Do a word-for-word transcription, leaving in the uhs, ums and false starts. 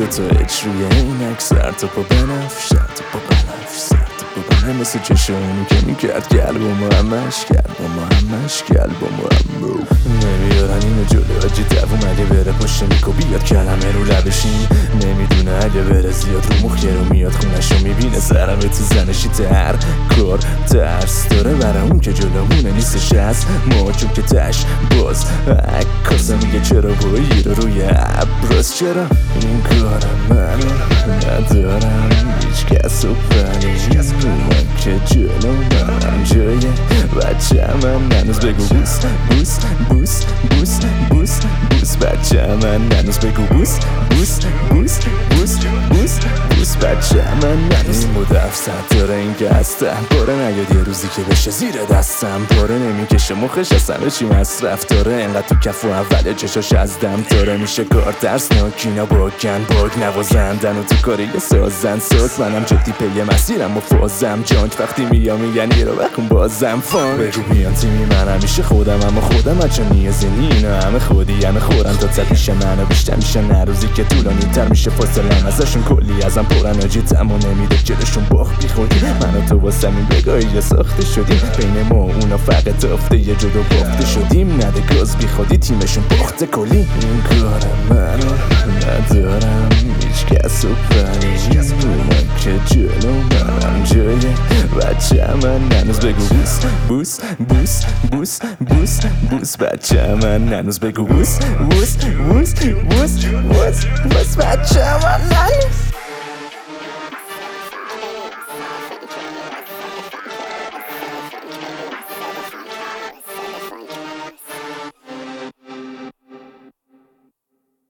تو اچ روی اینک، سر تو پا بنفش، سر تو پا بنفش، سر تو پا بنفش، مثل چشمونی که میکرد قلبم و همش، قلبم و همش، قلبم و همش. نمیارن اینو جلو آجی دو اومده بره پشت میکو بیاد کلمه رو لبشیم، نمیدونه اگه بره زیاد رو مخ رو میاد خونشو میبینه سرمه تو زنشی تر کار ترس داره برای اون که جلومونه نیستش از ما، چون که تش باز عکاسه میگه چرا بایی رو روی ابراز، چرا این کار منو ندارم هیچ کس و پنی من که جلو منم جای بچه من، هنوز بگو بوس بوس بوس بوس بوس بوس بچه من، هنوز بگو بوس بوس بوس بوس بوس بوس بچه من، هنوز این بود افسد داره این که هستم پاره نیاد یه روزی که بشه زیر دستم، پاره نمیکشه مخش اصلا چی مصرف داره، انقدر تو کف و اوله چشاش از دم داره، میشه کار ترسناک اینا باگن باگ نوازندن و تو کاری یه سازن ساز، منم جدی پی مسیرم و فازم جانک وقتی میام میگن ایرو بخون بازم فان، بگو میان تیمی من همیشه خودم اما خودم هرچه نیازی نی اینا همه خودی همه خورن تا تر پیش منو بیشتر میشه نه روزی که طولانی تر میشه فاصلم ازشون کلی ازم پرن آجی تمام نمیده جلشون باخت بی خودی، من و تو واسه این بگاهی یه ساخته شدیم بین ما اونا فقط افته یه جدا باخته شدیم، نده گاز بی خودی تیمشون باخته کلی، این کار منو ندارم هیچ کس و پنی من که جلو منم جای بچه من، هنوز بگو بوس بوس بوس بوس بوس بوس بچه من، هنوز بگو بوس بوس بوس بوس بوس بوس بچه من.